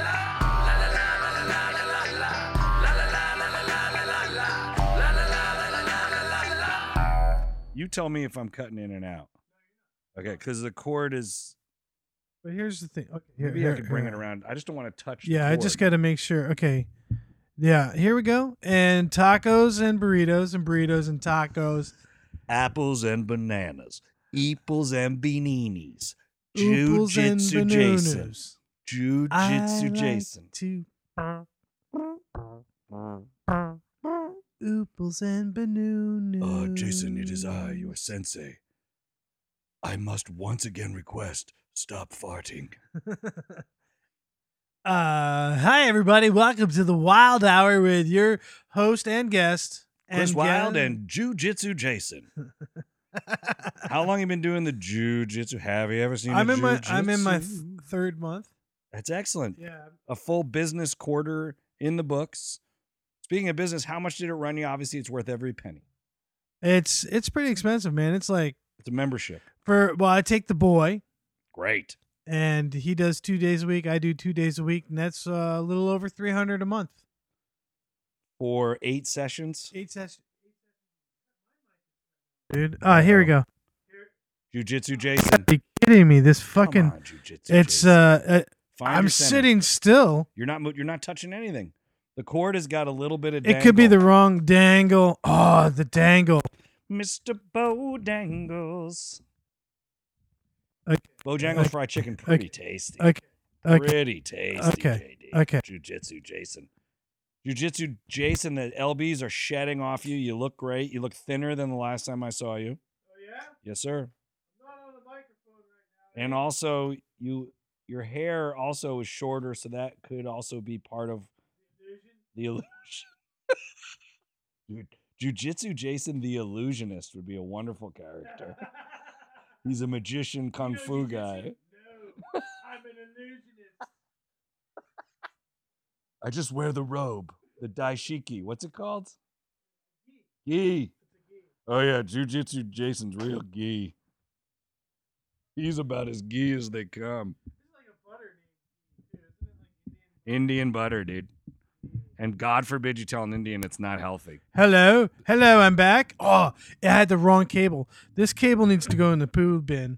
You tell me if I'm cutting in and out. Okay, because the chord is. But here's the thing. Okay, Maybe I could bring it around. I just don't want to touch. Yeah, the I just chord. got to make sure. Okay. Yeah, here we go. And tacos and burritos and burritos and tacos. Apples and bananas. Eeples and beaninis. Ooples and Jiu-Jitsu Jason. bananas. Jiu-Jitsu like Jason. to ooples and bananas. Jason, it is I, your sensei. I must once again request, stop farting. Hi everybody. Welcome to the Wild Hour with your host and guest. Chris Wild and Jiu-Jitsu Jason. How long you been doing the Jiu-Jitsu? Have you ever seen I'm in my Jiu-Jitsu? third month. That's excellent. Yeah. A full business quarter in the books. Speaking of business, how much did it run you? Obviously, it's worth every penny. It's pretty expensive, man. It's like It's a membership. I take the boy Great. and he does 2 days a week. I do 2 days a week, and that's a little over $300 a month. For 8 sessions. 8 sessions. Dude. Here we go. Jiu-Jitsu Jason. Are you kidding me? This fucking Come on, Jiu-Jitsu it's Jason. Find I'm your center. sitting still. You're not touching anything. The cord has got a little bit of It could be the dangle. wrong dangle. Oh, the dangle. Mr. Bojangles. Okay. Bojangles fried chicken, pretty tasty. Okay. Pretty tasty, Okay. JD. Okay. Jiu-Jitsu Jason. Jiu-Jitsu Jason, the LBs are shedding off you. You look great. You look thinner than the last time I saw you. Oh yeah? Yes, sir. I'm not on the microphone right now. And also, your hair also is shorter, so that could also be part of the illusion. Dude, Jiu-Jitsu Jason the Illusionist would be a wonderful character. He's a magician kung fu guy. No, I'm an illusionist. I just wear the robe, the daishiki. What's it called? Gi. Oh yeah, Jiu-Jitsu Jason's real gi. He's about as gi as they come. This is like a butter name, too. Isn't it like Indian butter, dude. And God forbid you tell an Indian it's not healthy. Hello, I'm back. Oh, it had the wrong cable. This cable needs to go in the poo bin.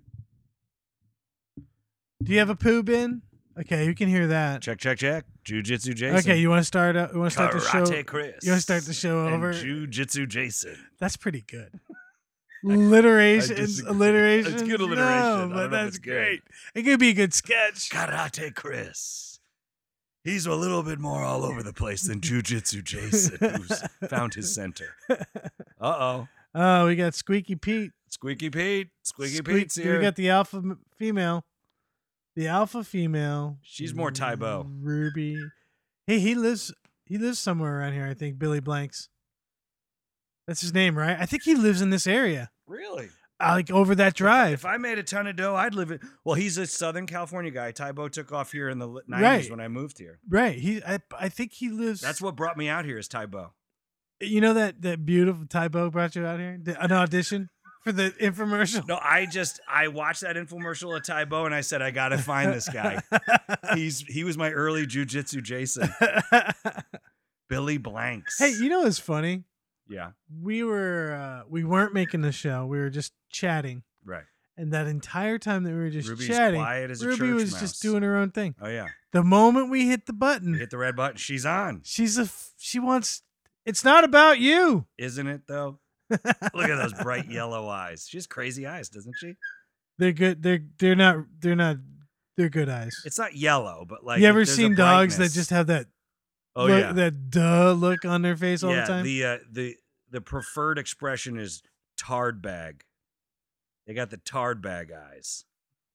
Do you have a poo bin? Okay, you can hear that. Check. Jiu-Jitsu Jason. Okay, you want to start? You want to start the show? Karate Chris. You want to start the show and over? Jiu-Jitsu Jason. That's pretty good. Alliteration. It's good alliteration. No, I don't know but if that's it's good. great. It could be a good sketch. Karate Chris. He's a little bit more all over the place than Jiu-Jitsu Jason, who's found his center. Uh-oh. Oh, we got Squeaky Pete. Squeaky Pete. Squeaky Pete's here. We got the alpha female. The alpha female. She's more Tybo. Ruby. Hey, he lives somewhere around here, I think. Billy Blanks. That's his name, right? I think he lives in this area. Really? Like over that drive. If I made a ton of dough, I'd live in. Well, he's a Southern California guy. Tybo took off here in the 90s Right. when I moved here. Right. I think he lives. That's what brought me out here is Tybo. You know that beautiful Tybo brought you out here? An audition for the infomercial? No, I watched that infomercial of Tybo and I said, I got to find this guy. He was my early Jiu-Jitsu Jason. Billy Blanks. Hey, you know what's funny? Yeah, We weren't making the show. We were just chatting. right. And that entire time that we were just Ruby's chatting, quiet as a Ruby church was mouse. just doing her own thing. Oh yeah, The moment we hit the button, you hit the red button. She's on, she wants. It's not about you. isn't it? Though, look at those bright yellow eyes. She has crazy eyes, doesn't she? They're good. They're not. They're good eyes. It's not yellow, but like you ever there's a seen dogs that brightness. just have that? Oh look, yeah, that look on their face all the time. The preferred expression is tarred bag. They got the tarred bag eyes.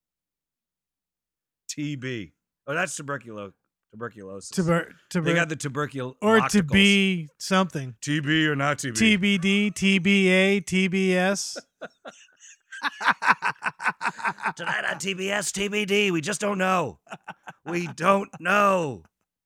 TB. Oh, that's tuberculosis. They got the tuberculosis. Or to be something. TB or not TB. TBD, TBA, TBS. Tonight on TBS, TBD. We just don't know. We don't know.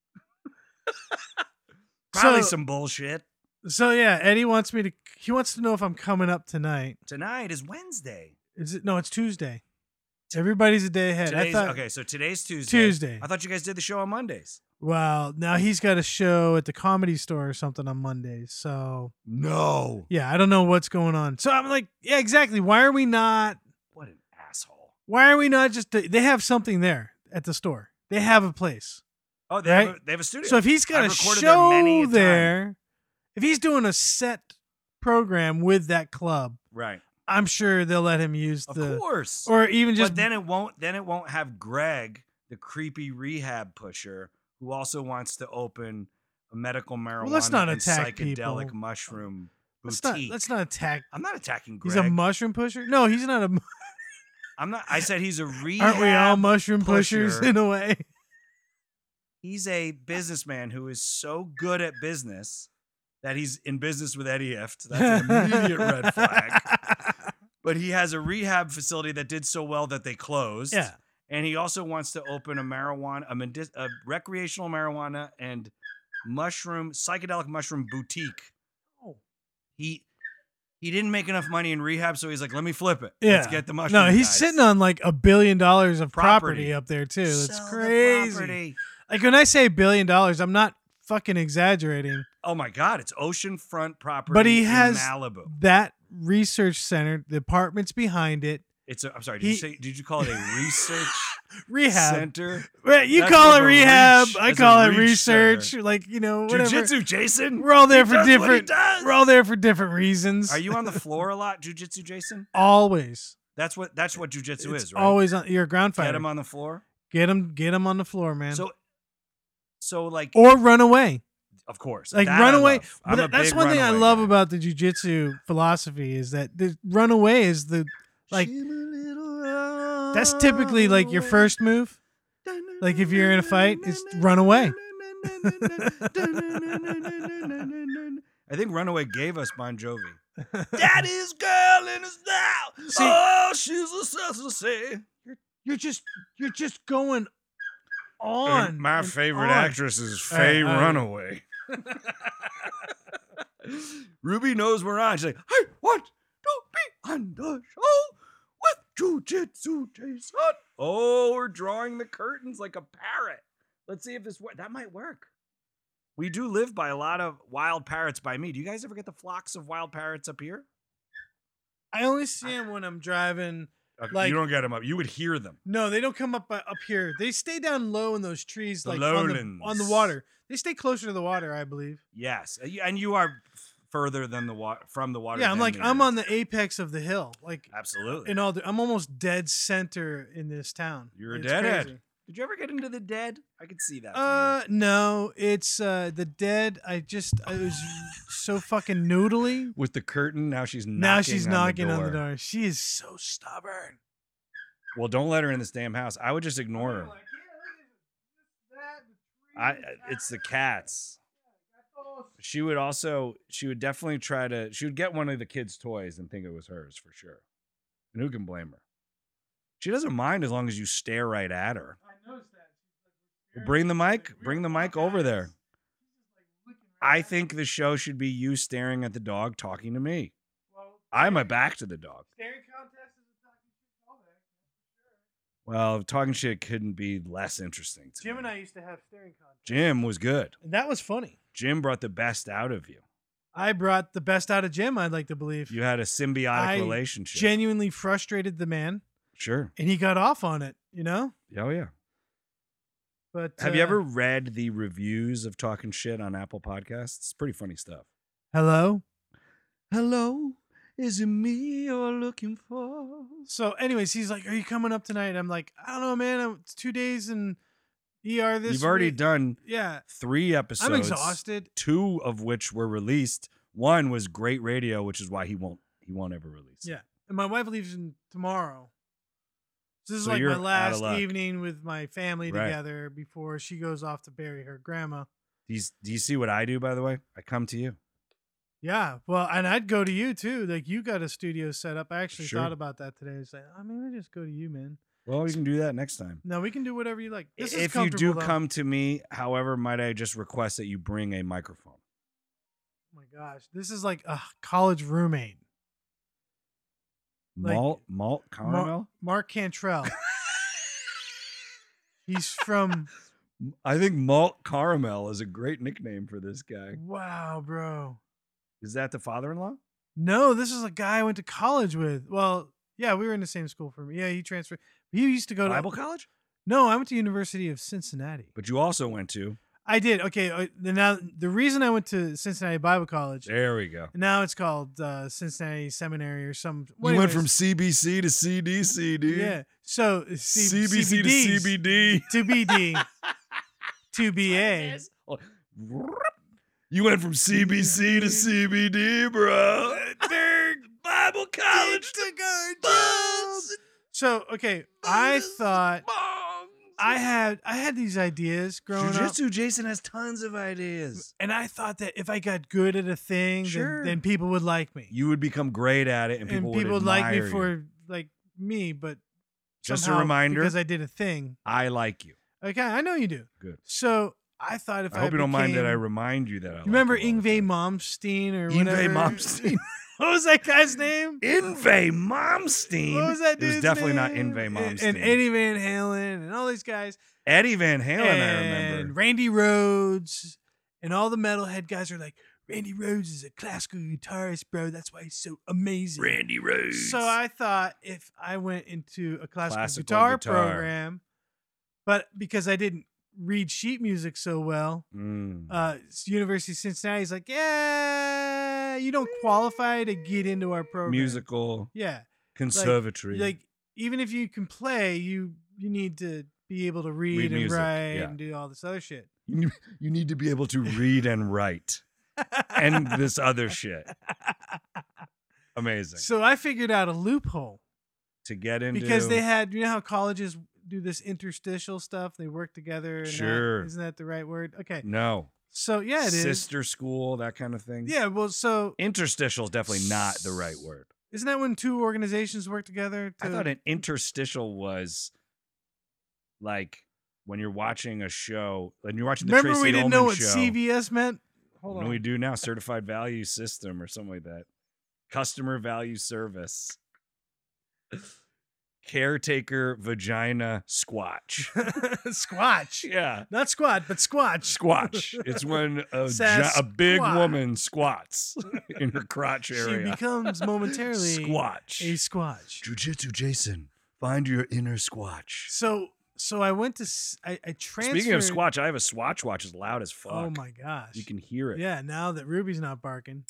Probably some bullshit. So yeah, Eddie wants me to. He wants to know if I'm coming up tonight. Tonight is Wednesday. Is it? No, it's Tuesday. Everybody's a day ahead. Okay, so today's Tuesday. Tuesday. I thought you guys did the show on Mondays. Well, now he's got a show at the Comedy Store or something on Mondays. So No. yeah, I don't know what's going on. So I'm like, yeah, exactly. Why are we not? What an asshole. Why are we not just? They have something there at the store. They have a place. Oh, they Right? have a studio. So if he's got I've a recorded there many show a time. there, if he's doing a set program with that club, Right. I'm sure they'll let him use Of the course. or even just But then it won't have Greg, the creepy rehab pusher, who also wants to open a medical marijuana let's not and attack psychedelic people. mushroom let's boutique. not attack. I'm not attacking Greg. He's a mushroom pusher. No, he's not a. I'm not. I said he's a rehab. Aren't we all mushroom pushers pusher. in a way? He's a businessman who is so good at business that he's in business with Eddie Ift. That's an immediate red flag. But he has a rehab facility that did so well that they closed. Yeah. And he also wants to open a recreational marijuana and psychedelic mushroom boutique. Oh. He didn't make enough money in rehab, so he's like, let me flip it. Yeah. Let's get the mushroom. No, he's guys. sitting on like $1 billion of property Property. up there too. That's Sell the crazy. property. Like when I say $1 billion, I'm not fucking exaggerating. Oh my God, it's oceanfront property But he in has Malibu. that research center, the apartments behind it, I'm sorry, did you call it a research rehab. center? Right, you That's call more it of a rehab. reach- I that's a call it reach research. center. Like whatever. Jiu-jitsu, Jason. We're all there He for does what he different. does. We're all there for different reasons. Are you on the floor a lot, Jiu-jitsu, Jason? Always. That's what Jiu-jitsu It's is, right? always on. You're a ground fighter. Get him on the floor. Get him on the floor, man. So like, or run away. of course, Like that run I away. love. But I'm a that's big one thing I runaway love guy. about the jiu-jitsu philosophy is that the run away is the like that's typically like your first move. Like if you're in a fight, it's run away. I think Runaway gave us Bon Jovi. Daddy's girl in his now. See- Oh, she's a sassy. You're just going on. My and favorite on. actress is All right, Faye all right. Runaway. Ruby knows we're on. She's like, I want to be on the show with Jiu-Jitsu Jason. Oh, we're drawing the curtains like a parrot. Let's see if this works. That might work. We do live by a lot of wild parrots by me. Do you guys ever get the flocks of wild parrots up here? I only see them when I'm driving. Like- you don't get them up. You would hear them. No, they don't come up here. They stay down low in those trees, The like lowlands. on the water. They stay closer to the water, I believe. Yes, and you are further than the water from the water. Yeah, I'm than like me. I'm on the apex of the hill, like Absolutely. I'm almost dead center in this town. You're a It's deadhead. crazy. Did you ever get into the dead? I could see that. for you. No, it's the dead. I was so fucking noodly. With the curtain, now she's knocking. Now she's knocking on on the door. She is so stubborn. Well, don't let her in this damn house. I would just ignore her. It's the cats. She would definitely she would get one of the kids' toys and think it was hers for sure. And who can blame her? She doesn't mind as long as you stare right at her. I noticed that. Well, bring the mic over there. I think the show should be you staring at the dog talking to me. I have my back to the dog. Staring contest is a talking shit callback. Well, talking shit couldn't be less interesting to Jim me. and I used to have staring contests. Jim was good. And that was funny. Jim brought the best out of you. I brought the best out of Jim, I'd like to believe. You had a symbiotic I relationship. Genuinely frustrated the man, Sure. and he got off on it, you know? Oh, yeah. But Have you ever read the reviews of Talking Shit on Apple Podcasts? It's pretty funny stuff. Hello? Hello, is it me you're looking for? So anyways, he's like, are you coming up tonight? I'm like, I don't know, man. It's 2 days in ER this You've already week. done Yeah. 3 episodes. I'm exhausted. 2 of which were released. 1 was great radio, which is why he won't ever release it. Yeah. And my wife leaves tomorrow. So this is So like you're my out of last luck. evening with my family Right. together before she goes off to bury her grandma. Do you see what I do, by the way? I come to you. Yeah. Well, and I'd go to you too. Like you got a studio set up. I actually Sure. thought about that today. It's like, I mean, I just go to you, man. Well, we can do that next time. No, we can do whatever you like. This is If you do comfortable, though. come to me, however, might I just request that you bring a microphone? Oh my gosh. This is like a college roommate. Like, Malt caramel? Mark Cantrell. He's from I think Malt Caramel is a great nickname for this guy. wow, bro. Is that the father-in-law? No, this is a guy I went to college with. Well, yeah, we were in the same school for me. Yeah, he transferred. He used to go to Bible college? No, I went to University of Cincinnati. But you also went to. I did. Okay, now the reason I went to Cincinnati Bible College. There we go. Now it's called Cincinnati Seminary or some. You went from CBC to CDC, dude. Yeah. So CBC to CBD. to BD to BA. You went from CBC to CBD, bro. Bible college to buzz. So okay, I thought I had these ideas growing up. Jiu-Jitsu Jason has tons of ideas. And I thought that if I got good at a thing, Sure. then people would like me. You would become great at it, and people would like me admire for you. like me, but Just a somehow, reminder. because I did a thing. I like you. Okay, I know you do. Good. So I thought if I hope you don't mind that I became- remind you that I like remember you all the Yngwie time. Malmsteen or Yngwie whatever? Malmsteen. What was that guy's name? Yngwie Malmsteen. What was that It dude's was definitely not name? Yngwie Malmsteen. And Eddie Van Halen and all these guys. Eddie Van Halen, I and remember. Randy Rhoads and all the metalhead guys are like, Randy Rhoads is a classical guitarist, bro. That's why he's so amazing. Randy Rhoads. So I thought if I went into a classical Classical guitar guitar. program, but because I didn't read sheet music so well, University of Cincinnati is like, yeah, you don't qualify to get into our program. Musical Yeah. conservatory. Like even if you can play, you need to be able to read and music, write yeah. and do all this other shit. you need to be able to read and write and this other shit. Amazing. So I figured out a loophole To get into because they had, you know how colleges do this interstitial stuff? They work together. And Sure. isn't that the right word? Okay. no So yeah, it is. sister school, that kind of thing. Yeah. Well, so Interstitial is definitely not the right word. isn't that when two organizations work together? I thought an interstitial was like when you're watching a show, when you're watching the Remember Tracy we didn't Ullman know what show. CVS meant? Hold What on. do we do now? Certified Value System or something like that. Customer Value Service. Caretaker Vagina Squatch. Squatch. Yeah. Not squat, but squatch. Squatch. It's when Says a big squat. woman squats in her crotch She area. becomes momentarily Squatch. a squatch. Jiu-Jitsu Jason. Find your inner squatch. So I went to I transferred. Speaking of squatch, I have a Swatch watch as loud as fuck. Oh my gosh. You can hear it. Yeah, now that Ruby's not barking.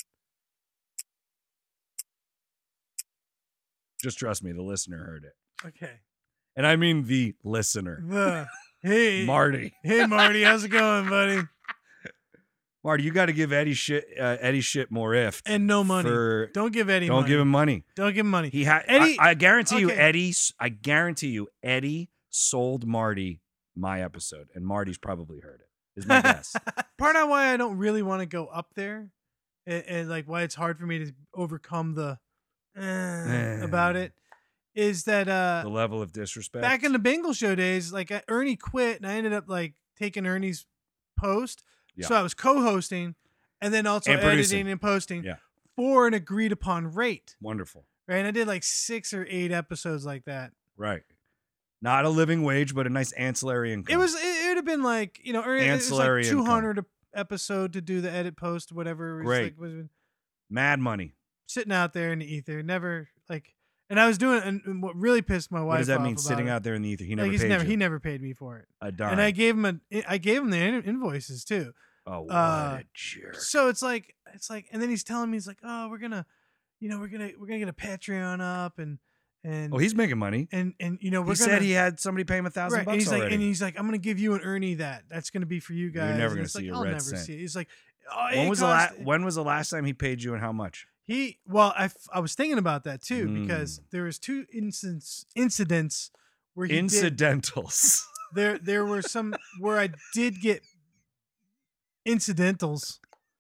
Just trust me, the listener heard it. Okay. And I mean the listener. Hey. Marty. Hey Marty, how's it going, buddy? Marty, you got to give Eddie shit more if And no money. Don't give Eddie money. Don't give him money. Don't give him money. He had Eddie- I guarantee you okay. Eddie sold Marty my episode, and Marty's probably heard it. Is my guess. Part of why I don't really want to go up there, and like why it's hard for me to overcome the about it, is that The level of disrespect. back in the Bengal show days, like Ernie quit, and I ended up like taking Ernie's post, Yeah. so I was co-hosting, and then also And producing. editing and posting Yeah. for an agreed upon rate. Wonderful. Right, and I did like 6 or 8 episodes like that. Right. Not a living wage, but a nice ancillary income. It would have been like, you know, it was Ancillary like income. 200 episode to do the edit post, whatever. It was Great. like, was Mad money. sitting out there in the ether, never like. And I was doing, and what really pissed my wife What does that off mean? about Sitting it, out there in the ether. He never like, paid you. he never paid me for it. A dime. And I gave him the invoices too. Oh, what uh, a jerk. So it's like, and then he's telling me, he's like, oh, we're gonna get a Patreon up, and Oh, he's making money. and we're He gonna, said he had somebody pay him $1,000 right. And he's already. like, I'm gonna give you and Ernie that. That's gonna be for you guys. You're never And gonna it's see like, a I'll red never cent. see it. He's like, oh, when was the last time he paid you and how much? I was thinking about that too, because Mm. there was two incidents where he Incidentals. there were some where I did get incidentals,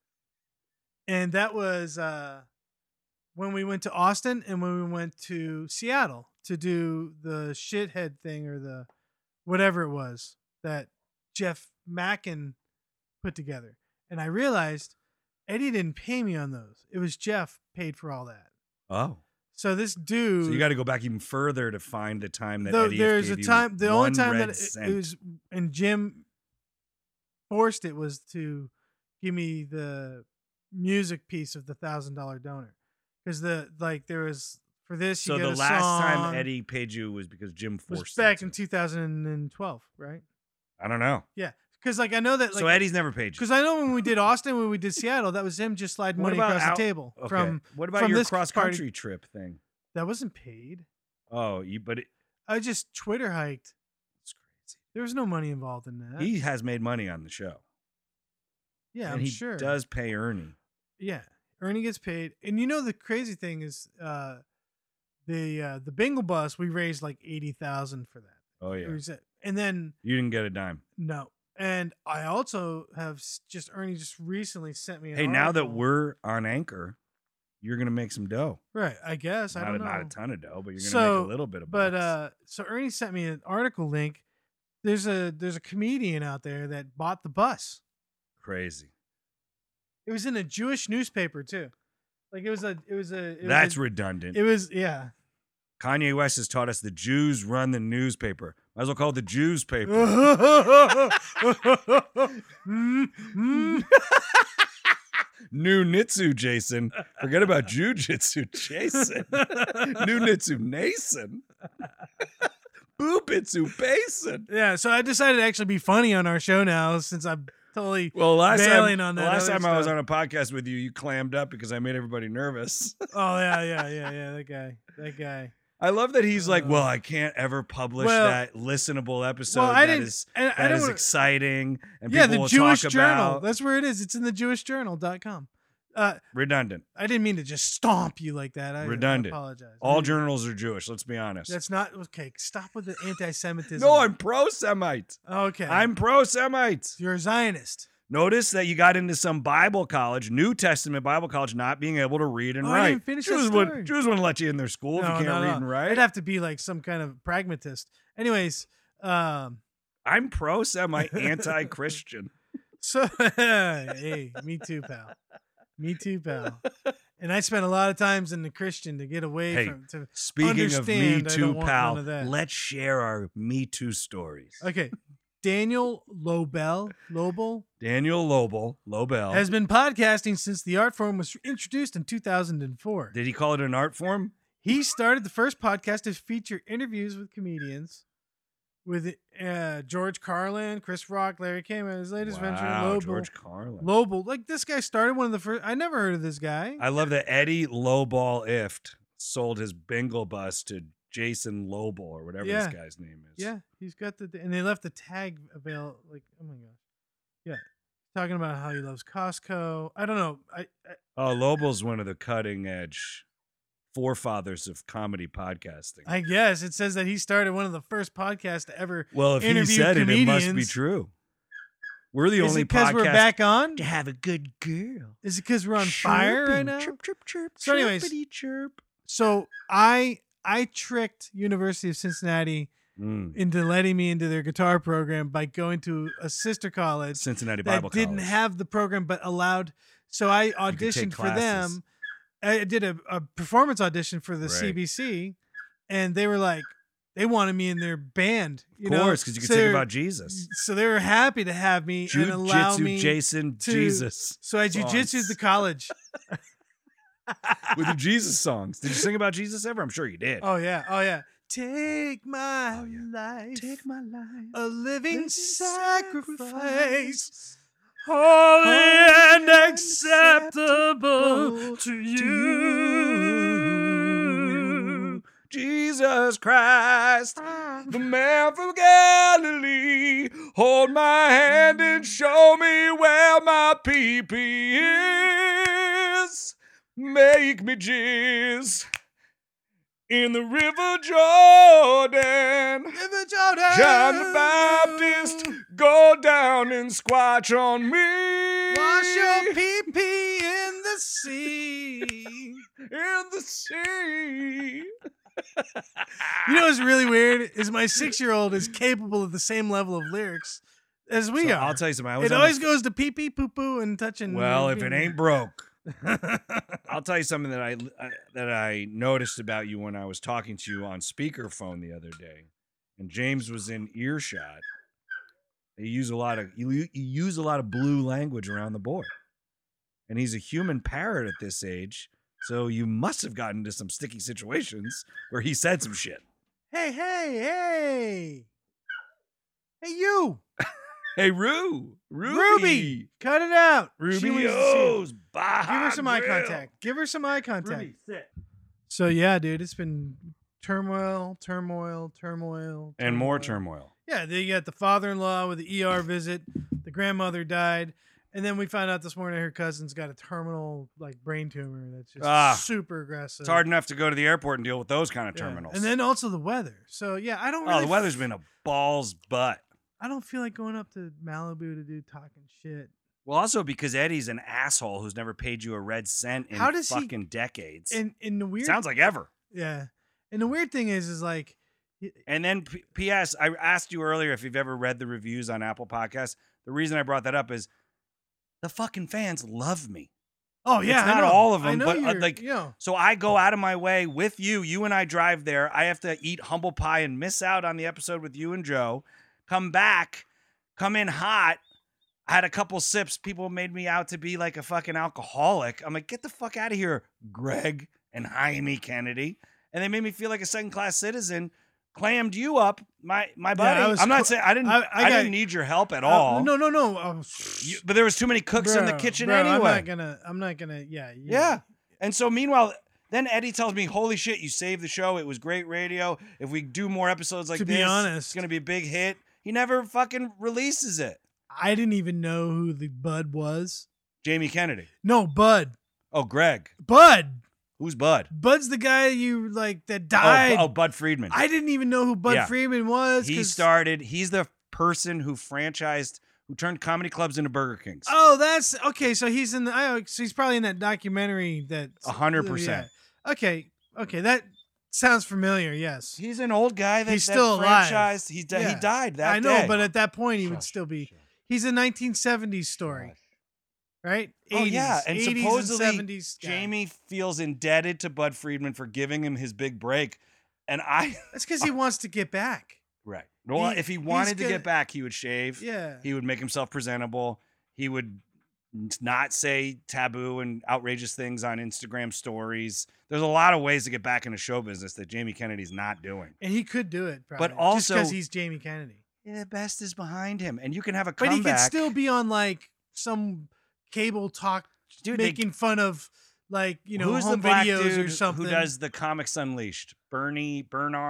and that was when we went to Austin and when we went to Seattle to do the shithead thing, or the whatever it was that Jeff Mackin put together. And I realized Eddie didn't pay me on those. It was Jeff paid for all that. Oh. So this dude, So you got to go back even further to find the time that though Eddie there's a gave you time, the only one time red that cent. it was, and Jim forced it, was to give me the music piece of the $1,000 donor, because there was, for this, So you get the a last time song, Eddie paid you was because Jim was forced back him in to. 2012, right? I don't know. Yeah, because I know that, So Eddie's never paid you. because I know when we did Austin, when we did Seattle, that was him just sliding What money about across out- the table Okay. from What about from your this cross party. country trip thing? That wasn't paid. Oh, but I just Twitter hiked. it's crazy. There was no money involved in that. He has made money on the show. yeah, and I'm he sure. does pay Ernie. Yeah, Ernie gets paid, and the crazy thing is, the bingo bus, we raised like 80,000 for that. Oh yeah. And then You didn't get a dime. no, and I also have Ernie just recently sent me an Hey, now that article. we're on Anchor, you're gonna make some dough. right, I guess I don't know. Not a ton of dough, but you're gonna make a little bit of bucks. But so Ernie sent me an article link. There's a comedian out there that bought the bus. Crazy. It was in a Jewish newspaper too. Like That's redundant. It was, yeah. Kanye West has taught us the Jews run the newspaper. Might as well call it the Jews paper. New Nitsu Jason. Forget about Jujitsu Jason. New Nitsu Nason. Boobitsu Basin. Yeah, so I decided to actually be funny on our show now, since I'm totally Well, last bailing time, on the that last other time I was stuff. on a podcast with you, you clammed up because I made everybody nervous. Oh yeah, that guy. I love that he's like, well, I can't ever publish Well- that listenable episode Well, I that didn't- is I that don't is wanna- exciting and Yeah, people the will Jewish talk Journal. about. That's where it is. It's in the JewishJournal.com. Redundant. I didn't mean to just stomp you like that. I Redundant. apologize. All journals are Jewish. Let's be honest. That's not okay. Stop with the anti-Semitism. No, I'm pro-Semite. okay. I'm pro-Semite. You're a Zionist. Notice that you got into some Bible college, New Testament Bible college, not being able to read and Oh, I write. didn't finish that Jews story. wouldn't let you in their school if you can't read and write. I'd have to be like some kind of pragmatist. Anyways, I'm pro-Semite, anti-Christian. so hey, me too, pal. Me too, pal. And I spent a lot of times in the Christian to get away Hey, from. To Speaking of Me understand, I Too, don't want pal, none of that. let's share our Me Too stories. Okay, Daniel Lobel Daniel Lobel. has been podcasting since the art form was introduced in 2004. Did he call it an art form? He started the first podcast to feature interviews with comedians, with George Carlin, Chris Rock, Larry King, and his latest venture, Wow, Lobel. George Carlin. Lobel, like this guy started one of the first. I never heard of this guy. I love that Eddie Lowball Ift sold his bingo bus to Jason Lobel or whatever Yeah. this guy's name is. Yeah, he's got and they left the tag available. Like, oh my gosh, yeah, talking about how he loves Costco. I don't know. Oh, Lobel's one of the cutting edge forefathers of comedy podcasting. I guess it says that he started one of the first podcasts to ever. Well, if he interview said it, it must be comedians. true. We're the Is only it because podcast we're back on? to have a good girl. Is it because we're on fire right Chirping, now? Chirp, chirp, chirp. So anyways- chirpity chirp. So I tricked University of Cincinnati into letting me into their guitar program by going to a sister college Cincinnati that Bible didn't College. have the program but allowed. So I could take auditioned for classes. them. I did a performance audition for the Right. CBC, and they were like, they wanted me in their band. Of course, because you could sing about Jesus. So they were happy to have me and allow me Jason, to, Jesus. So I jujitsu'd the college. With the Jesus songs. Did you sing about Jesus ever? I'm sure you did. Oh yeah. Take my life. Take my life. A living sacrifice. Holy and acceptable to you. Jesus Christ, the man from Galilee. Hold my hand and show me where my pee-pee is. Make me jizz in the River Jordan. River Jordan. John the Baptist, go down and squatch on me. Wash your pee-pee in the sea. In the sea. You know what's really weird is my 6-year-old is capable of the same level of lyrics as we are. I'll tell you something. It always goes to pee-pee, poo-poo, and touching. Well, if it ain't broke. I'll tell you something that I noticed about you when I was talking to you on speakerphone the other day, and James was in earshot. You use a lot of blue language around the board, and he's a human parrot at this age, so you must have gotten into some sticky situations where he said some shit. Hey, you. Hey, Ruby, cut it out. She Ruby wants to see it. O's, Baja Give her some eye Grill. contact. Give her some eye contact. Ruby, sit. So yeah, dude, it's been turmoil. And more turmoil. Yeah, then you got the father-in-law with the ER visit. The grandmother died, and then we found out this morning her cousin's got a terminal brain tumor that's just super aggressive. It's hard enough to go to the airport and deal with those kind of terminals. And then also the weather. So yeah, I don't. Really the weather's been a balls butt. I don't feel like going up to Malibu to do talking shit. Well, also because Eddie's an asshole who's never paid you a red cent in fucking decades. And the weird sounds like ever. Yeah, and the weird thing is like. And then P.S. I asked you earlier if you've ever read the reviews on Apple Podcasts. The reason I brought that up is the fucking fans love me. Oh yeah, it's not all of them, but so I go out of my way with you. You and I drive there. I have to eat humble pie and miss out on the episode with you and Joe. Come back, come in hot. I had a couple sips. People made me out to be like a fucking alcoholic. I'm like, get the fuck out of here, Greg and Jaime Kennedy. And they made me feel like a second-class citizen. Clammed you up, my buddy. I'm not saying I didn't need your help at all. No. But there was too many cooks in the kitchen anyway. I'm not gonna. Yeah. And so meanwhile, then Eddie tells me, "Holy shit, you saved the show. It was great radio. If we do more episodes like this, be honest, it's gonna be a big hit." He never fucking releases it. I didn't even know who the Bud was. Jamie Kennedy. No, Bud. Oh, Greg. Bud. Who's Bud? Bud's the guy that died. Oh, Bud Friedman. I didn't even know who Bud Friedman was. He's the person who turned comedy clubs into Burger Kings. Oh, that's okay. So he's so he's probably in that documentary. That's 100%. Okay. That sounds familiar. Yes. He's an old guy he's still alive. He died that day. I know, but at that point he would still be. He's a 1970s story. Right? 80s, oh, yeah. And 80s supposedly and 70s Jamie feels indebted to Bud Friedman for giving him his big break. And that's because he wants to get back. Right. Well, if he wanted to get back, he would shave. Yeah. He would make himself presentable. He would not say taboo and outrageous things on Instagram stories. There's a lot of ways to get back into show business that Jamie Kennedy's not doing. And he could do it, probably. But also, just because he's Jamie Kennedy. Yeah, the best is behind him. And you can have a comeback. But he could still be on some cable talk, making fun of who's home the black videos dude or something. Who does the Comics Unleashed? Byron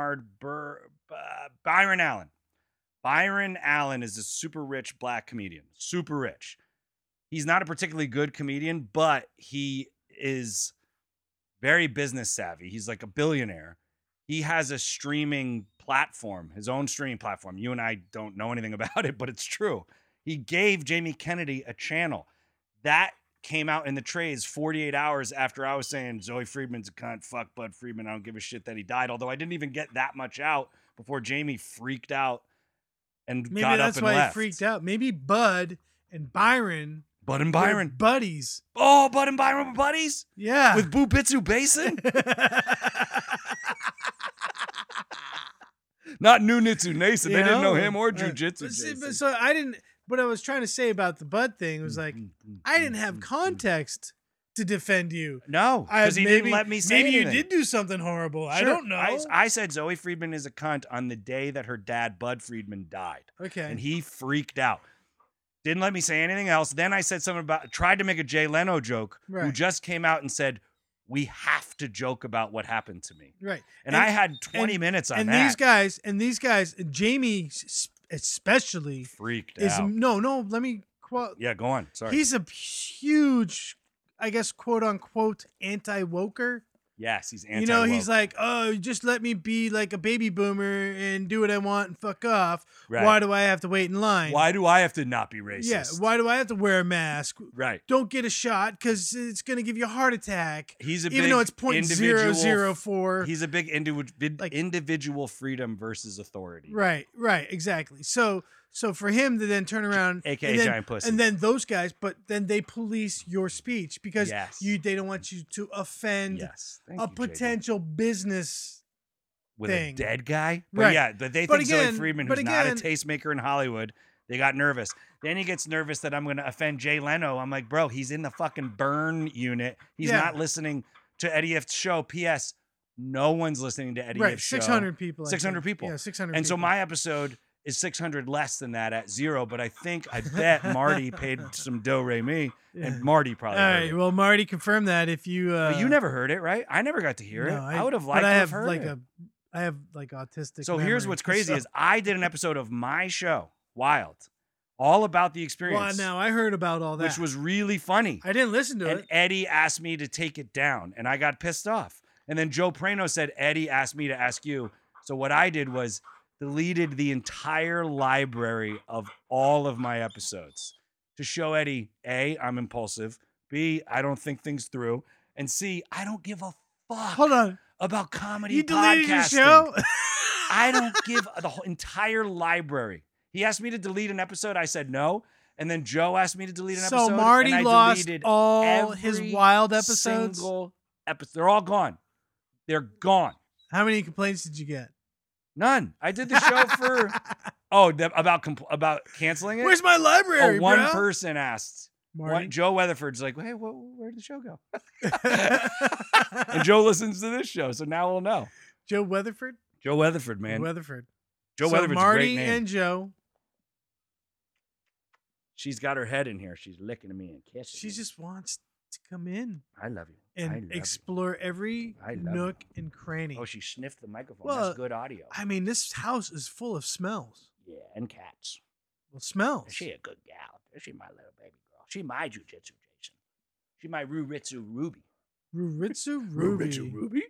Allen. Byron Allen is a super rich black comedian. Super rich. He's not a particularly good comedian, but he is very business savvy. He's like a billionaire. He has a streaming platform, his own streaming platform. You and I don't know anything about it, but it's true. He gave Jamie Kennedy a channel. That came out in the trades 48 hours after I was saying Zoe Friedman's a cunt, fuck Bud Friedman, I don't give a shit that he died, although I didn't even get that much out before Jamie freaked out and got up and left. Maybe that's why he freaked out. Maybe Bud and Byron were buddies. Oh, Bud and Byron were buddies? Yeah. With Bubitsu Basin? Not Nunitsu Nason. You They didn't know know? him or Uh, Jujitsu but see, Jason. but so I didn't. What I was trying to say about the Bud thing was like I didn't have context to defend you. No, because he didn't let me say maybe anything. you did do something horrible. I Sure. don't know. I said Zoe Friedman is a cunt on the day that her dad, Bud Friedman, died. Okay. And he freaked out. Didn't let me say anything else. Then I said something about, tried to make a Jay Leno joke, who Right. just came out and said, we have to joke about what happened to me. Right. And I had 20 minutes on and that. these guys, Jamie especially Freaked is out. no. Let me quote. Yeah, go on. Sorry. He's a huge, I guess, quote unquote, anti-woker. Yes, he's anti-woke. You know, he's like, oh, just let me be like a baby boomer and do what I want and fuck off. Right. Why do I have to wait in line? Why do I have to not be racist? Yeah. Why do I have to wear a mask? Right. Don't get a shot because it's going to give you a heart attack. He's a even big though it's individual- 0.004. He's a big Like- individual freedom versus authority. Right, exactly. So for him to then turn around, AKA and then, giant pussy. and then those guys, but then they police your speech because Yes. they don't want you to offend Yes. Thank a you, JJ. potential business. With thing. a dead guy. But Right. yeah, but they But think Zoe again- Friedman, but who's not a again- tastemaker in Hollywood, they got nervous. Then he gets nervous that I'm going to offend Jay Leno. I'm like, bro, he's in the fucking burn unit. He's Yeah. not listening to Eddie F's show. P.S. No one's listening to Eddie Right, F's show. 600 people. I 600 think. people. Yeah, 600. And so people. my episode is 600 less than that at 0. But I bet Marty paid some do-re-mi. Yeah. And Marty probably All heard right. it. Well, Marty confirmed that if you. But you never heard it, right? I never got to hear it. No, I would have but liked I to have have heard like it. I have like autistic. So here's memory, what's crazy so- is I did an episode of my show, Wild, all about the Well, experience, now I heard about all that, which was really funny. I didn't listen to And it. Eddie asked me to take it down, and I got pissed off. And then Joe Prano said, Eddie asked me to ask you. So what I did was deleted the entire library of all of my episodes to show Eddie, A, I'm impulsive, B, I don't think things through, and C, I don't give a fuck Hold on. about comedy You deleted your podcasting. show? I don't give the whole entire library. He asked me to delete an episode. I said no. And then Joe asked me to delete an episode. So Marty and I lost deleted all his every wild episodes. Single episode. They're all gone. They're gone. How many complaints did you get? None. I did the show for about canceling it. Where's my library, One bro? person asked. Marty. Joe Weatherford's like, hey, where'd the show go? And Joe listens to this show, so now we'll know. Joe Weatherford. Joe Weatherford, man. Weatherford. Joe So Weatherford's a Marty great name. and Joe. She's got her head in here. She's licking at me and kissing. She me. just wants to come in I love you. I and love you. explore every I love nook and cranny. Oh, she sniffed the microphone. Well, That's good audio. I mean, this house is full of smells. Yeah, and cats. Well, smells. She a good gal. She my little baby girl. She my jujitsu Jason. She my Ruritsu Ruby. Ruritsu Ruby. Ruby?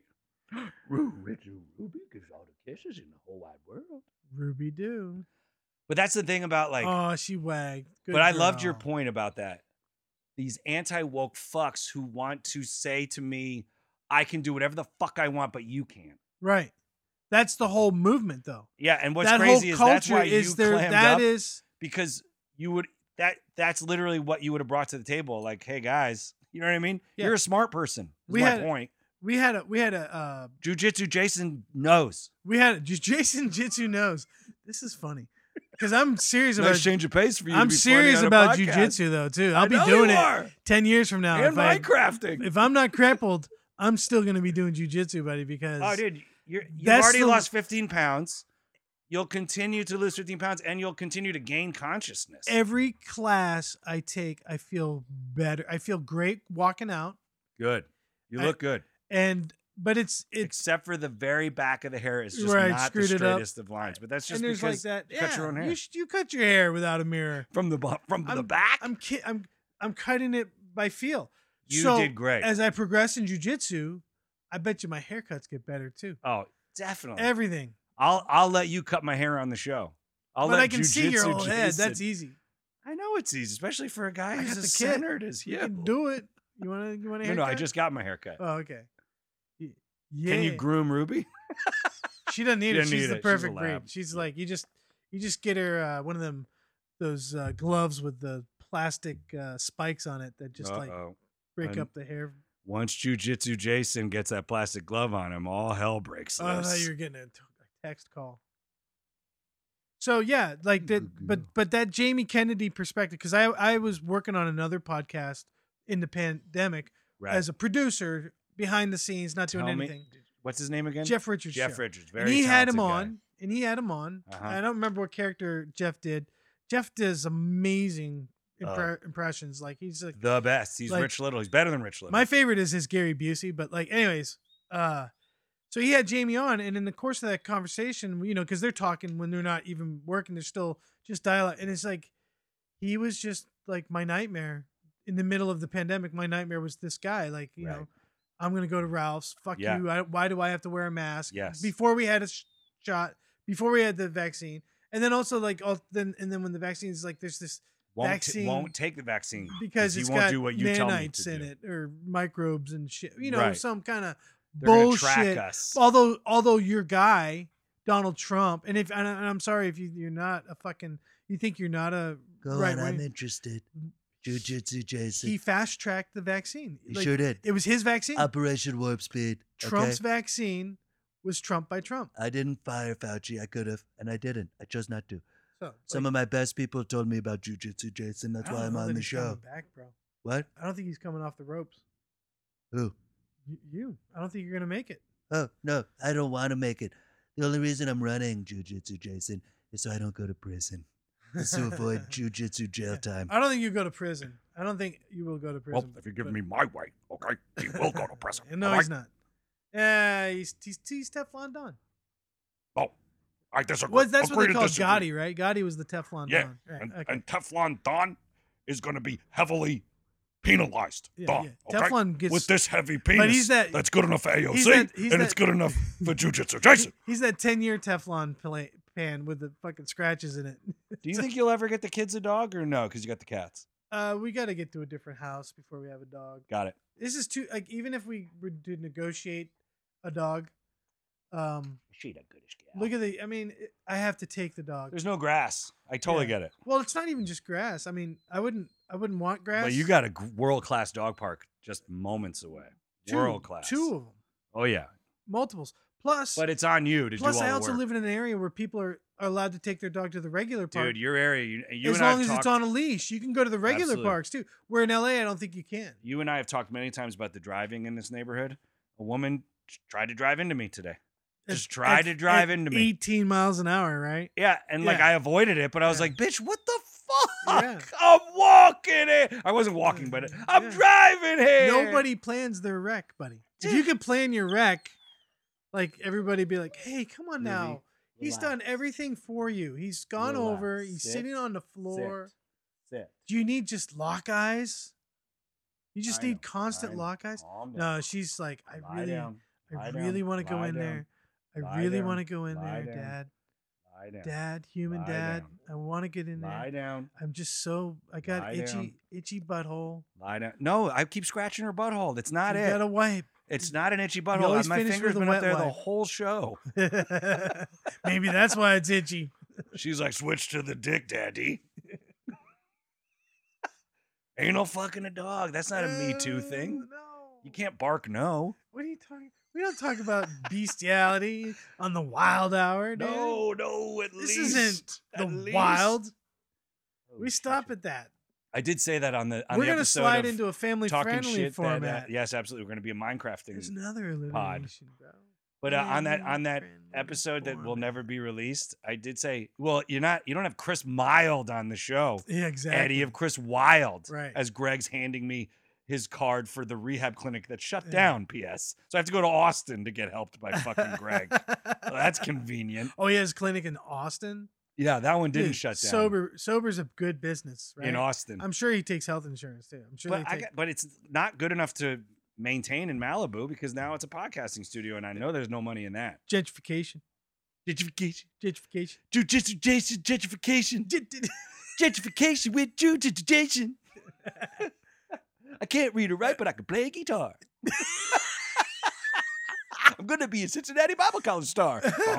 Ruritsu Ruby gives all the kisses in the whole wide world. Ruby do. But that's the thing about like, Oh, she wagged. Good but I loved your girl. point about that. These anti-woke fucks who want to say to me, I can do whatever the fuck I want, but you can't. Right. That's the whole movement, though. Yeah, and what's that crazy whole is that's culture why you is there. clammed That up. is Because you would that's literally what you would have brought to the table. Like, hey guys, you know what I mean? Yeah. You're a smart person. Is We my had- point. we had a Jiu-Jitsu Jason knows. Jason Jitsu knows. This is funny because I'm serious Nice about. change of pace for you. I'm to be serious funny on about a podcast. jujitsu though too. I I'll be know doing you it are. 10 years from now. And Minecrafting. If I'm not crippled, I'm still gonna be doing jujitsu, buddy. Because Oh, dude, you've That's already the- lost 15 pounds. You'll continue to lose 15 pounds, and you'll continue to gain consciousness. every class I take, I feel better. I feel great walking out, Good. You I- look good. but it's Except for the very back of the hair is just Right, not the screwed it up. straightest of lines. But that's just and there's because like that. you cut your Yeah, own hair. you cut your hair without a mirror. From the back? I'm cutting it by feel. You So, did great. As I progress in jujitsu, I bet you my haircuts get better too. Oh, definitely. Everything. I'll let you cut my hair on the show. I'll But let I can see your Jiu-Jitsu whole head. Jason- That's easy. I know it's easy, especially for a guy I who's got as the kit. centered as You you. can do it. You want a No, haircut? no, I just got my haircut. Oh, okay. Yeah. Can you groom Ruby? She doesn't need She it. doesn't She's need the it. She's a perfect breed. lab. She's like you just get her one of those gloves with the plastic spikes on it that just like Uh-oh. break And- up the hair. Once Jiu-Jitsu Jason gets that plastic glove on him, all hell breaks Oh, I loose. thought you were getting a text call. So yeah, like that, but that Jamie Kennedy perspective, because I was working on another podcast in the pandemic Right. as a producer behind the scenes, not doing Tell me- anything. What's his name again? Jeff Richards. Jeff show. Richards. And Very he had him talented on. Uh-huh. I don't remember what character Jeff did. Jeff does amazing impressions. Like he's like The best. He's like- Rich Little. He's better than Rich Little. my favorite is his Gary Busey. But like, anyways, so he had Jamie on, and in the course of that conversation, you know, because they're talking when they're not even working, they're still just dialogue, and it's like he was just like my nightmare in the middle of the pandemic. My nightmare was this guy. Like, you Right. know, I'm gonna go to Ralph's. Fuck Yeah. you. Why do I have to wear a mask? Yes. Before we had a shot, before we had the vaccine, and then also like then when the vaccine is like there's this vaccine won't take the vaccine because he it's won't got do what you tell me nanites to in do. it or microbes and shit. You know, Right. some kind of They're gonna bullshit. track us. Although your guy Donald Trump, and I'm sorry if you're not a fucking, you think you're not a Go right on, I'm wing. interested. Jiu-Jitsu Jason. He fast tracked the vaccine. He Like, sure did. It was his vaccine. Operation Warp Speed. Trump's okay? vaccine was Trump by Trump. I didn't fire Fauci. I could have, and I didn't. I chose not to. So Some of my best people told me about Jiu-Jitsu Jason. That's why I'm on the show. Back, bro. What? I don't think he's coming off the ropes. Who? You. I don't think you're gonna make it. Oh, no, I don't want to make it. The only reason I'm running Jiu-Jitsu Jason is so I don't go to prison. It's to avoid Jiu-Jitsu jail time. I don't think you go to prison. I don't think you will go to Well, prison. if you give but- me my way, okay, he will go to prison. No, all he's right? not. Yeah, he's Teflon Don. Oh, I disagree. Well, that's what Agree they to call disagree. Gotti, right? Gotti was the Teflon Yeah, Don. Right, and, okay. and Teflon Don is going to be heavily penalized. Yeah, Don, yeah. okay? Teflon gets- with this heavy penis. he's that- that's good enough for AOC, he's and that- it's good enough for Jiu-Jitsu Jason. He's that 10-year Teflon pan with the fucking scratches in it. Do you think you'll ever get the kids a dog or no? Because you got the cats. We got to get to a different house before we have a dog. Got it. This is too like even if we were to negotiate a dog, She a goodish gal. look at the. I mean, I have to take the dog. There's no grass. I totally Yeah. get it. Well, it's not even just grass. I mean, I wouldn't want grass. But you got a world-class dog park just moments away. World-class. 2 of them, Oh, yeah. multiples. Plus, But it's on you to do all I the also work. live in an area where people are allowed to take their dog to the regular park. Dude, your area, you as and I long have as talked, it's on a leash, you can go to the regular Absolutely. parks too. Where in LA, I don't think you can. You and I have talked many times about the driving in this neighborhood. A woman tried to drive into me today. Just tried to drive into me. 18 miles an hour, right? Yeah, and like Yeah. I avoided it, but I was Yeah. like, bitch, what the fuck? Yeah. I'm walking it. I wasn't walking, but I'm Yeah. driving here. Nobody plans their wreck, buddy. If you could plan your wreck, like everybody be like, hey, come on now. He's done everything for you. He's gone Relax. over. He's Sit. sitting on the floor. Sit. Do you need just lock eyes? You just I need know, constant I know. lock eyes? Calm down. No, she's like, I Lie really down. Lie down. really want to go Lie in down. there. I Lie really down. want to go in Lie there, down. Dad. Lie down. Dad, human Lie dad. down. I want to get in Lie there. down. I'm just so I got Lie down. itchy butthole. Lie down. No, I keep scratching her butthole. That's not you it. gotta wipe. It's not an itchy butthole. always My finish finger's with a been up wet there the wipe. whole show. Maybe that's why it's itchy. She's like, switch to the dick, daddy. Ain't no fucking a dog. That's not a Me Too thing. No. You can't bark no. What are you talking? We don't talk about bestiality on the Wild Hour, dude. No, at this least. isn't at the least. Wild. Oh, We stop at that. I did say that on the We're gonna episode slide of into a talking family-friendly shit format. yes, absolutely. We're going to be a Minecraft thing. There's another elimination, bro. But on that Family-friendly episode that will format. never be released, I did say, well, you don't have Chris Mild on the show. Yeah, exactly. Eddie, you have Chris Wild. Right. As Greg's handing me his card for the rehab clinic that shut Yeah. down, PS. So I have to go to Austin to get helped by fucking Greg. Well, that's convenient. Oh, he has a clinic in Austin. Yeah, that one didn't Dude, shut down. Sober's a good business, right? in Austin. I'm sure he takes health insurance too. I'm sure but, they take. but it's not good enough to maintain in Malibu because now it's a podcasting studio and I know there's no money in that. Gentrification. Gentrification. Gentrification. Jiu-jitsu Jason, gentrification. Gentrification with Jiu-jitsu Jason. I can't read or write, but I can play a guitar. I'm gonna be a Cincinnati Bible College star.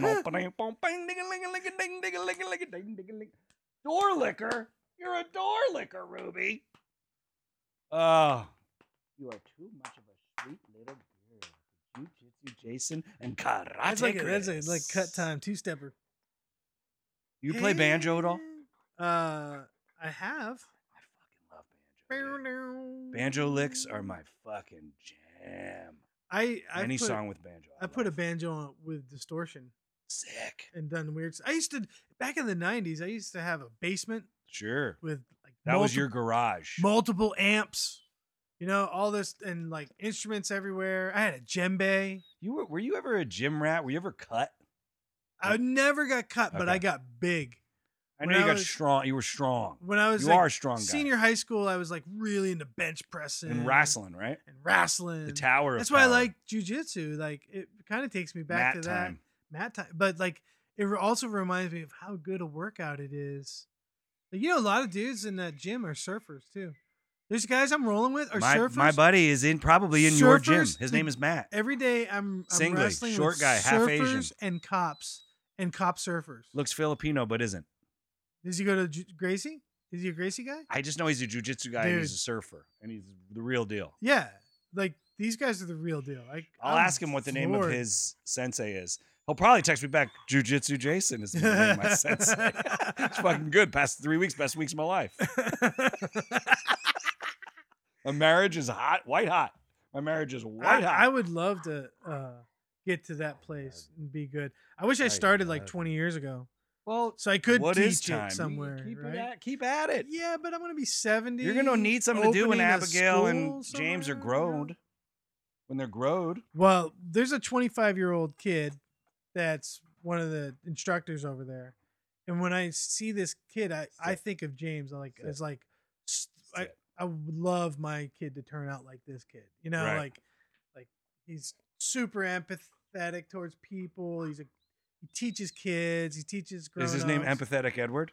Door licker? You're a door licker, Ruby. Oh, you are too much of a sweet little girl. Jiu-jitsu Jason and karate That's like Chris. cut time 2-stepper. You play banjo at all? I have. I fucking love banjo. dude. Banjo licks are my fucking jam. I Any put, song with banjo. I put a love. banjo on with distortion Sick. and done weird. I used to back in the '90s. I used to have a basement Sure. with like That was your garage. multiple amps. You know, all this and like instruments everywhere. I had a djembe. Were you ever a gym rat? Were you ever cut? I never got cut, but Okay. I got big. I When know you I got was- strong. You were strong. When I was You like, are a strong guy. senior high school, I was like really into bench pressing And wrestling, right? and wrestling. The Tower of That's why I Power. like jujitsu. Like it kind of takes me back Mat to time. that mat time. But like it also reminds me of how good a workout it is. Like, you know, a lot of dudes in that gym are surfers too. There's guys I'm rolling with are surfers. My buddy is probably in your gym. Surfers, His the- name is Matt. Every day I'm Singly, wrestling short with guy, half surfers Asian. and cops and cop surfers. Looks Filipino, but isn't. Does he go to Gracie? Is he a Gracie guy? I just know he's a jujitsu guy and he's Dude. a surfer and he's the real deal. Yeah, like these guys are the real deal. I'll I'm ask him what the name of floored. his sensei is. He'll probably text me back. Jujitsu Jason is the name of my sensei. It's fucking good. Past 3 weeks, best weeks of my life. My marriage is hot, white hot. My marriage is white hot. I would love to get to that place and be good. I wish I started like 20 years ago, well, so I could what teach is time? it somewhere. Keep at it. Yeah, but I'm gonna be 70. You're gonna need something to do when opening a Abigail and school James are somewhere, you know? growed. When they're growed. Well, there's a 25-year-old kid that's one of the instructors over there, and when I see this kid, I think of James like Sick. as like I Sick. I would love my kid to turn out like this kid. You know, Right. like he's super empathetic towards people. He teaches kids. He teaches grown Is his name Empathetic Edward?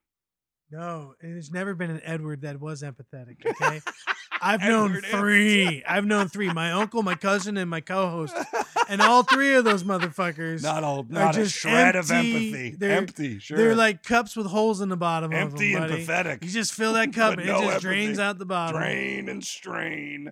No, and there's never been an Edward that was empathetic. Okay, I've known Edward three. I've known three. My uncle, my cousin, and my co-host, and all three of those motherfuckers Not a just shred of empty. empathy. They're- Empty, sure. They're like cups with holes in the bottom empty of them, and buddy. pathetic. You just fill that cup But and no it just empathy. drains out the bottom. Drain and strain.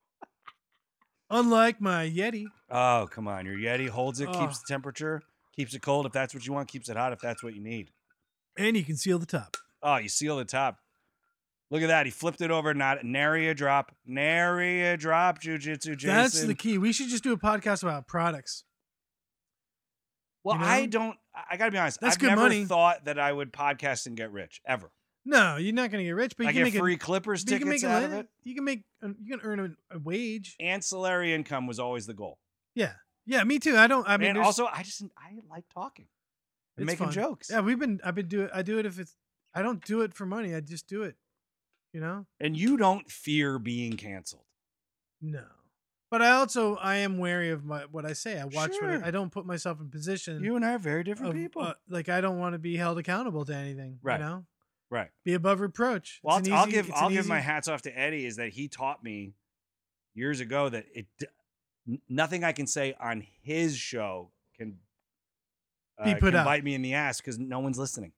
Unlike my Yeti. Oh, come on. Your Yeti holds it, Oh. keeps the temperature, keeps it cold if that's what you want, keeps it hot if that's what you need. And you can seal the top. Oh, you seal the top. Look at that. He flipped it over. Not nary a drop. Nary a drop, Jiu-Jitsu Jason. That's the key. We should just do a podcast about products. Well, you know? I got to be honest. That's I've good never money. thought that I would podcast and get rich, ever. No, you're not going to get rich, but you I can get make free Clippers you can tickets make a out of living. it. You can earn a wage. Ancillary income was always the goal. Yeah. Yeah, me too. I mean, And there's- also, I like talking and it's making fun. jokes. Yeah, I do it if it's, I don't do it for money. I just do it, you know? And you don't fear being canceled. No. But I am wary of what I say. I watch Sure. I don't put myself in position You and I are very different of, people. like I don't want to be held accountable to anything, Right. you know? Right. Be above reproach. Well, It's an I'll easy- give it's an my easy- hats off to Eddie is that he taught me years ago that nothing I can say on his show can Be put can out. bite me in the ass because no one's listening.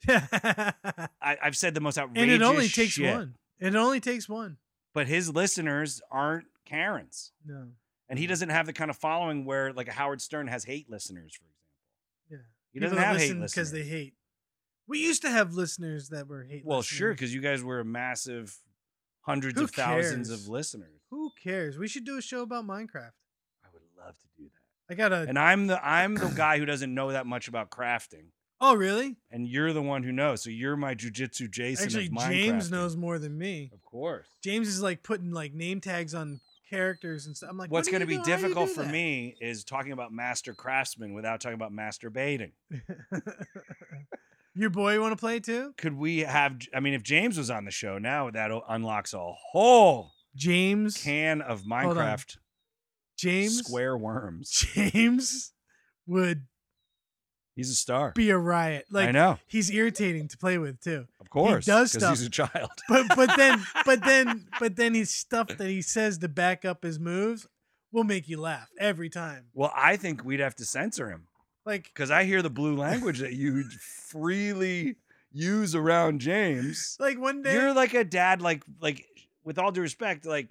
I've said the most outrageous and it only takes shit, one. It only takes one. but his listeners aren't Karens, No. and he doesn't have the kind of following where like a Howard Stern has hate listeners, for example. Yeah. He doesn't People have hate listen listeners. because they hate. We used to have listeners that were hate Well, sure, listeners. because you guys were a massive hundreds Who of thousands cares? of listeners. Who cares? We should do a show about Minecraft. I would love to do that. I got a. And I'm the guy who doesn't know that much about crafting, Oh, really? and you're the one who knows. So you're my jujitsu Jason. Actually, of Minecraft. James knows more than me. Of course. James is like putting like name tags on characters and stuff. I'm like, What's going going to to be difficult for me is talking about master craftsman without talking about masturbating. Your boy want to play too? Could we have? I mean, if James was on the show now, that unlocks a whole James. can of on. Minecraft James. square worms. James would He's a star. be a riot. Like I know, he's irritating to play with too. of course, does 'cause stuff. He's a child. But then his stuff that he says to back up his moves will make you laugh every time. Well, I think we'd have to censor him. Like Because I hear the blue language that you freely use around James. like one day You're like a dad, like with all due respect, like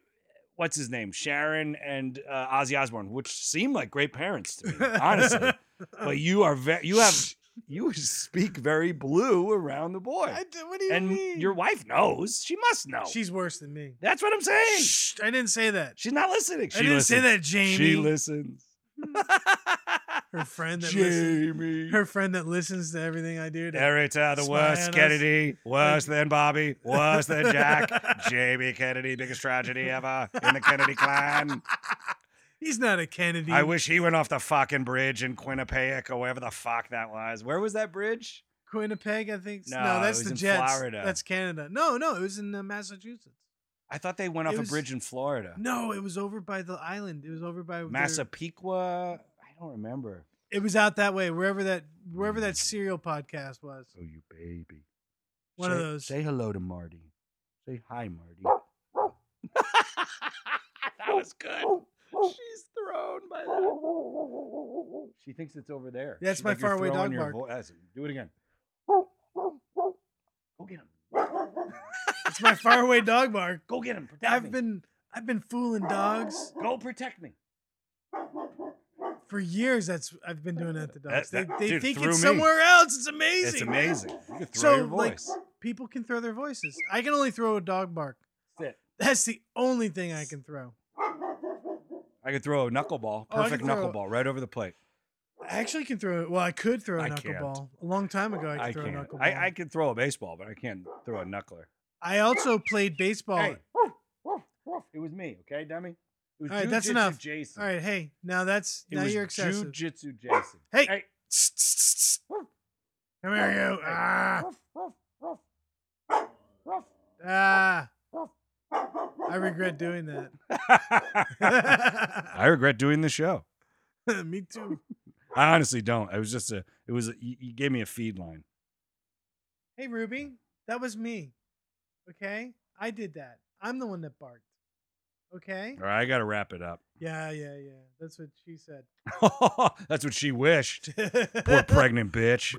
what's his name? Sharon and Ozzy Osbourne, which seem like great parents to me, honestly. but you speak very blue around the boy. What do you And mean? your wife knows. She must know. She's worse than me. That's what I'm saying. Shh, I didn't say that. She's not listening. I didn't say that, Jamie. She listens. Her friend that listens. Jamie. Her friend that listens to everything I do. Narrator, the Smile worst at us. Kennedy, worse than Bobby, worse than Jack. Jamie Kennedy, biggest tragedy ever in the Kennedy clan. He's not a Kennedy. I wish he went off the fucking bridge in Quinnipiac or wherever the fuck that was. Where was that bridge? Quinnipiac, I think. No, No, that's it was the in Jets. Florida. That's Canada. No, it was in Massachusetts. I thought they went off It a was- bridge in Florida. No, it was over by the island. It was over by Massapequa? I don't remember. It was out that way, wherever that serial podcast was. Oh, you baby. One of those. Say hello to Marty. Say hi, Marty. That was good. She's thrown by that. She thinks it's over there. That's She's my like, "You're faraway throwing dog your bark." Do it again. Go get him. It's my faraway dog bark. Go get him. Protect me. I've been fooling dogs Go protect me. for years. I've been doing that to dogs. That- they dude, think through it's me. somewhere else. It's amazing. It's amazing. You can throw So, your like, voice. people can throw their voices. I can only throw a dog bark. Sit. That's the only thing I can throw. I could throw a knuckleball. Oh, I Perfect can throw- knuckleball right over the plate. I actually can throw it. Well, I could throw a I can't. knuckleball. A long time ago, I I could throw a can't. knuckleball. I could throw a baseball, but I can't throw a knuckler. I also played baseball. Hey. It was me, okay, dummy? It was All right, that's Jujitsu enough. Jason. All right, hey, now It was you're excessive. Jiu-Jitsu Jason. Hey. Come here, you. Ah. I regret doing that. I regret doing the show. Me too. I honestly don't. You gave me a feed line. Hey, Ruby, that was me. Okay? I did that. I'm the one that barked. Okay? All right, I got to wrap it up. Yeah. That's what she said. That's what she wished. Poor pregnant bitch.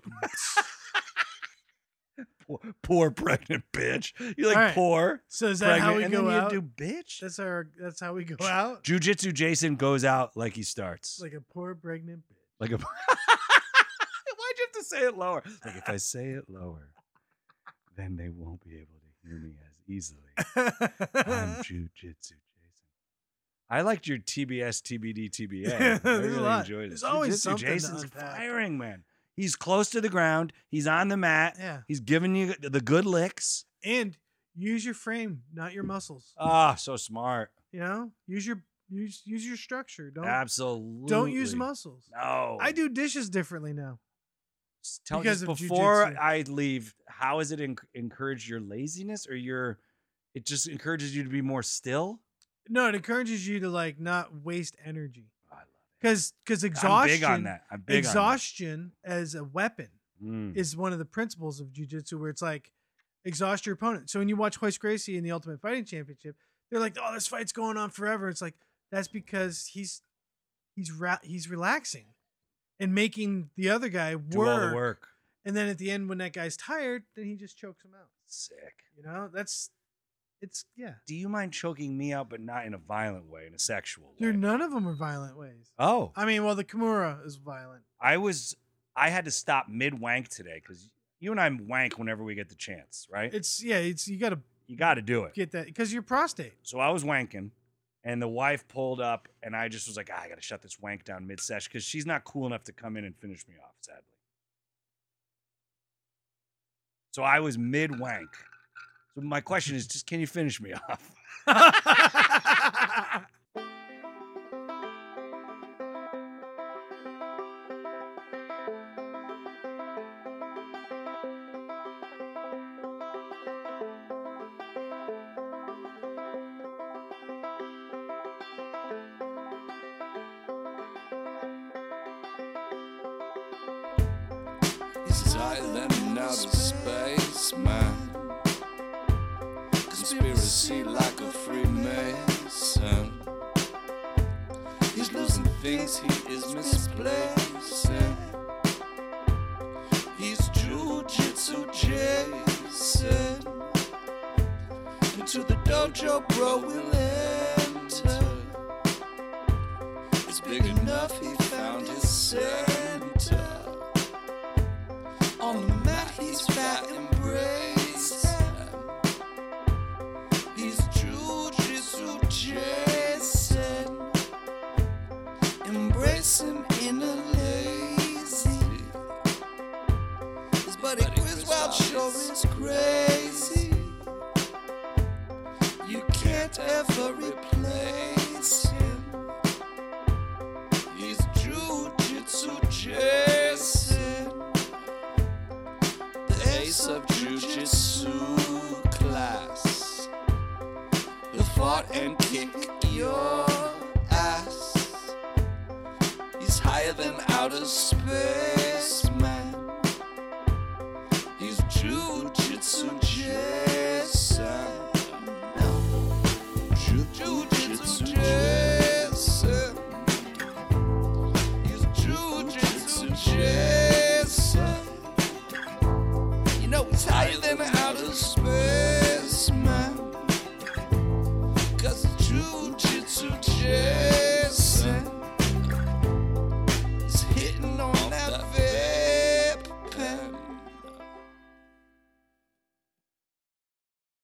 Poor pregnant bitch. You like All right. poor? So is that how we and go then out? You do bitch. That's how we go out? Jiu-Jitsu Jason goes out like he starts. Like a poor pregnant bitch. Like a. Why'd you have to say it lower? Like if I say it lower, then they won't be able to hear me as easily. I'm Jiu-Jitsu Jason. I liked your TBS, TBD, TBA. I There's a really lot. enjoyed it. There's always Jiu-Jitsu something to Jason's unpack. firing, man. He's close to the ground. He's on the mat. Yeah. He's giving you the good licks. And use your frame, not your muscles. Ah, so smart. You know? Use your structure. Absolutely. Don't use muscles. No. I do dishes differently now. Tell because just of before jujitsu. I leave, how has it encouraged your laziness or it just encourages you to be more still? No, it encourages you to like not waste energy. I love Because it. exhaustion, I'm big on that. I'm big exhaustion as a weapon on that. is one of the principles of jiu-jitsu where it's like exhaust your opponent. So when you watch Hoist Gracie in the Ultimate Fighting Championship, they're like, "Oh, this fight's going on forever." It's like that's because he's relaxing and making the other guy Do all the work. And then at the end, when that guy's tired, then he just chokes him out. Sick. You know, it's yeah. Do you mind choking me out, but not in a violent way, in a sexual way? Dude, none of them are violent ways. Oh, I mean, well, the Kimura is violent. I had to stop mid wank today because you and I wank whenever we get the chance, right? You got to You got to do it. get that because you're prostate. So I was wanking, and the wife pulled up, and I just was like, I got to shut this wank down mid-sesh because she's not cool enough to come in and finish me off, sadly. So I was mid-wank. So my question is just, can you finish me off? He's Thailand in outer space, man. Conspiracy like a Freemason. He's losing things he is misplacing. He's Jiu-Jitsu Jason. Into the dojo, bro, we'll enter. It's big enough, he found his center. is crazy. You can't ever replace him. He's Jiu-Jitsu Jason, the ace of Jiu-Jitsu class. He'll fight and kick your ass. He's higher than outer space, man. He's Jiu-Jitsu Jason. Jiu-Jitsu Jason. He's Jiu-Jitsu Jason. You know he's higher